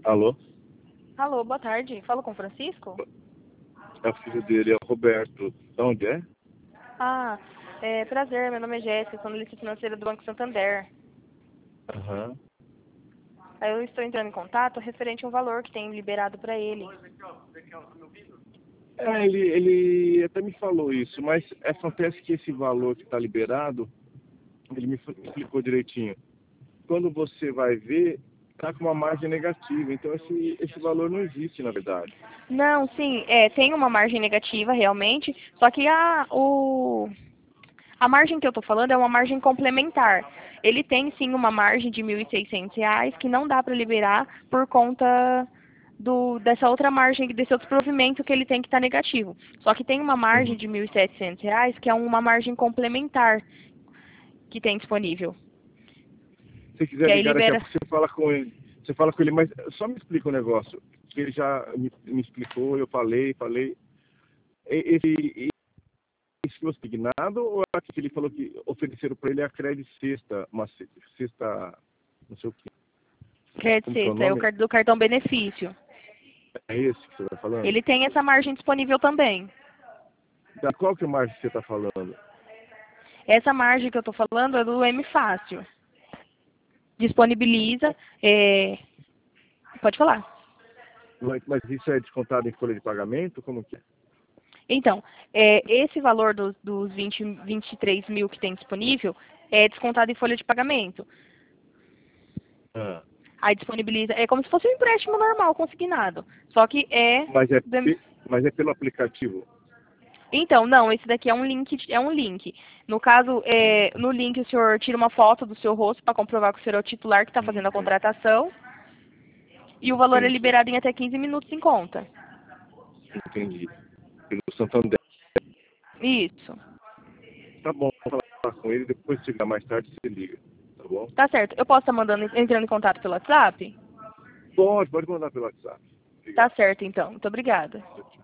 Alô? Alô, boa tarde. Falo com o Francisco? É o filho dele, é o Roberto. De onde é? Ah, prazer, meu nome é Jéssica, sou analista financeira do Banco Santander. Aham. Aí eu estou entrando em contato referente a um valor que tem liberado para ele. Ele até me falou isso, mas acontece que esse valor que está liberado, ele me explicou direitinho. Quando você vai ver, está com uma margem negativa. Então esse valor não existe, na verdade. Não, sim, tem uma margem negativa realmente, só que a margem que eu estou falando é uma margem complementar. Ele tem sim uma margem de R$ 1.600 que não dá para liberar por conta dessa outra margem, desse outro provimento que ele tem que está negativo. Só que tem uma margem Uhum. de R$ 1.700 que é uma margem complementar que tem disponível. Se quiser Que aí ligar daqui a libera. pouco, você fala com ele. Você fala com ele, mas só me explica um negócio. Que ele já me explicou, eu falei. Esse foi assignado ou é aquele que ele falou que ofereceram para ele a crédito sexta, uma sexta, não sei o que. Crédito Como que é o sexta, é o nome? do cartão benefício. É esse que você está falando? Ele tem essa margem disponível também. Da qual que margem você está falando? Essa margem que eu estou falando é do M Fácil. Disponibiliza. Pode falar. Mas isso é descontado em folha de pagamento? Como que é? Então, esse valor dos 23 mil que tem disponível é descontado em folha de pagamento. Ah, Aí disponibiliza. É como se fosse um empréstimo normal, consignado. Só que é. mas mas é pelo aplicativo. Então, não, esse daqui é um link, é um link. No caso, no link o senhor tira uma foto do seu rosto para comprovar que o senhor é o titular que está fazendo a contratação e o valor é Entendi, liberado em até 15 minutos em conta. entendi. Pelo Santander. Isso. Tá bom, vou falar com ele, depois se chegar mais tarde você liga, tá bom? Tá certo. Eu posso estar entrando em contato pelo WhatsApp? Pode mandar pelo WhatsApp. Tá Obrigado. certo, então. Muito obrigada.